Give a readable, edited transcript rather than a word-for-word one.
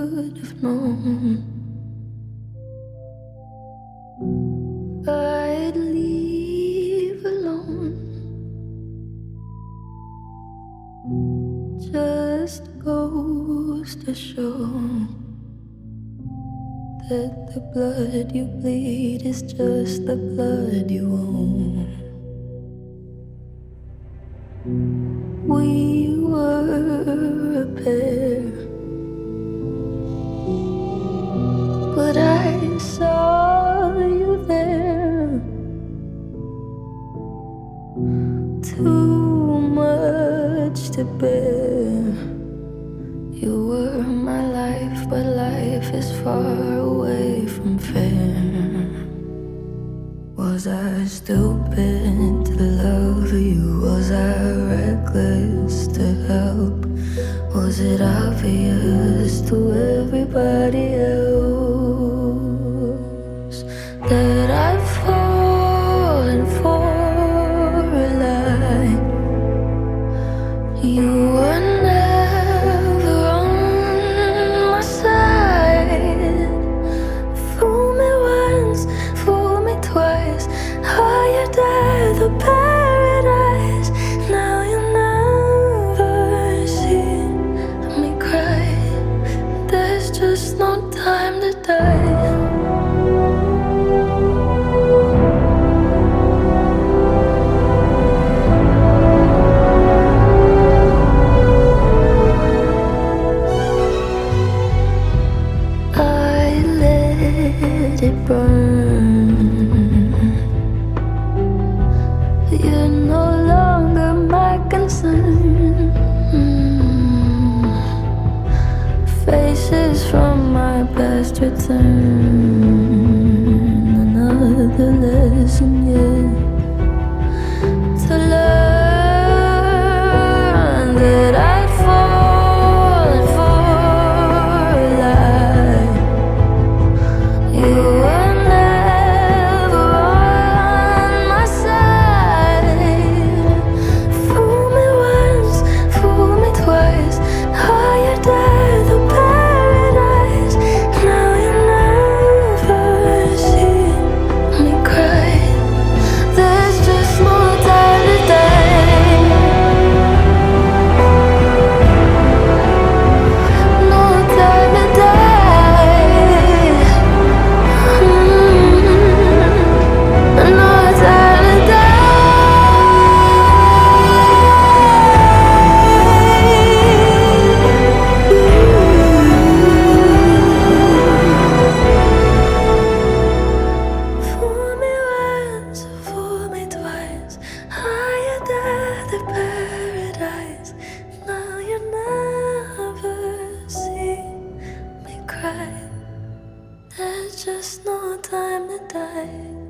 should have known I'd leave alone. Just goes to show that the blood you bleed is just the blood you own. We were a pair, but I saw you there. Too much to bear. You were my life, but life is far away from fair. Was I stupid to love you? Was I reckless to help? Was it obvious to everybody else that I've fallen for a lie? You were never on my side. Fool me once, fool me twice. Higher than the paradise. Now you never see me cry. There's just no time to die. Let it burn. You're no longer my concern. Faces from my past return. Another lesson yet to learn that I'd fallen for a lie. You were never on my side. Fool me once, fool me twice. Higher than the paradise. Now you never see me cry. There's just no time to die. No time to die. No time to die. Fool me once, fool me twice. Higher than the paradise. Now you never see me cry. There's just no time to die.